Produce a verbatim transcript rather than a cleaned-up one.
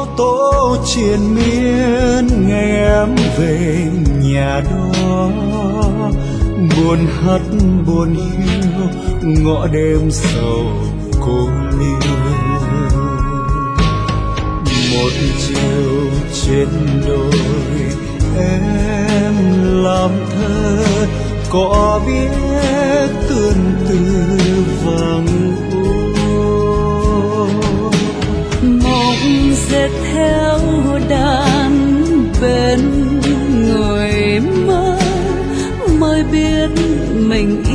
tố triền miên ngày em về nhà đó, buồn hắt buồn hiu ngõ đêm sầu cô liêu. Một chiều trên đồi em làm thơ, có biết tương tư vàng ô. Mộng dệt theo đàn bên người mơ, mới biết mình